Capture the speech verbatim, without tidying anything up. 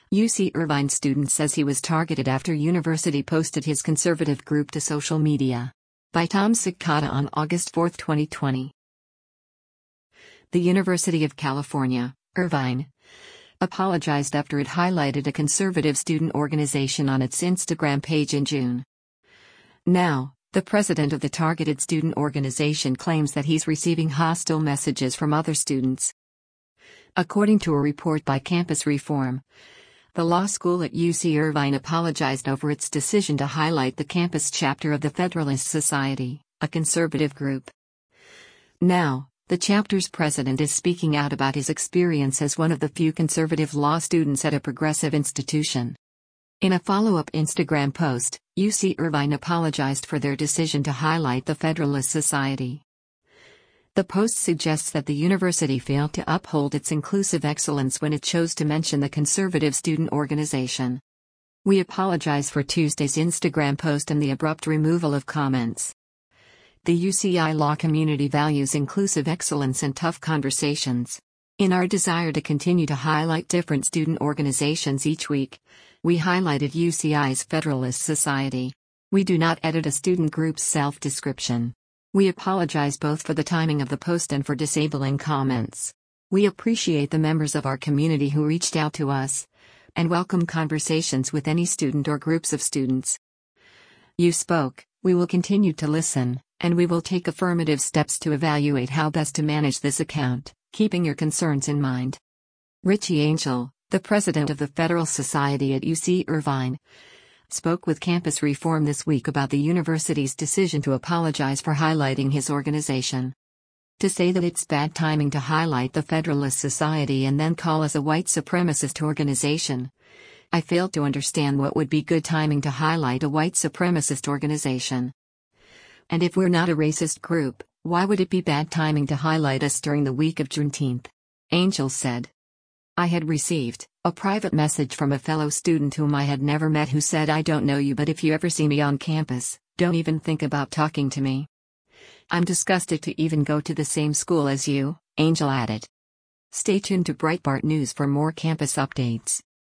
U C Irvine student says he was targeted after university posted his conservative group to social media. By Tom Sikata on August fourth, twenty twenty. The University of California, Irvine, apologized after it highlighted a conservative student organization on its Instagram page in June. Now, the president of the targeted student organization claims that he's receiving hostile messages from other students. According to a report by Campus Reform, the law school at U C Irvine apologized over its decision to highlight the campus chapter of the Federalist Society, a conservative group. Now, the chapter's president is speaking out about his experience as one of the few conservative law students at a progressive institution. In a follow-up Instagram post, U C Irvine apologized for their decision to highlight the Federalist Society. The post suggests that the university failed to uphold its inclusive excellence when it chose to mention the conservative student organization. We apologize for Tuesday's Instagram post and the abrupt removal of comments. The U C I law community values inclusive excellence and tough conversations. In our desire to continue to highlight different student organizations each week, we highlighted U C I's Federalist Society. We do not edit a student group's self-description. We apologize both for the timing of the post and for disabling comments. We appreciate the members of our community who reached out to us, and welcome conversations with any student or groups of students. You spoke, we will continue to listen, and we will take affirmative steps to evaluate how best to manage this account, keeping your concerns in mind. Richie Angel, the president of the Federal Society at U C Irvine, spoke with Campus Reform this week about the university's decision to apologize for highlighting his organization. To say that it's bad timing to highlight the Federalist Society and then call us a white supremacist organization, I failed to understand what would be good timing to highlight a white supremacist organization. And if we're not a racist group, why would it be bad timing to highlight us during the week of Juneteenth? Angel said. I had received a private message from a fellow student whom I had never met who said, I don't know you, but if you ever see me on campus, don't even think about talking to me. I'm disgusted to even go to the same school as you, Angel added. Stay tuned to Breitbart News for more campus updates.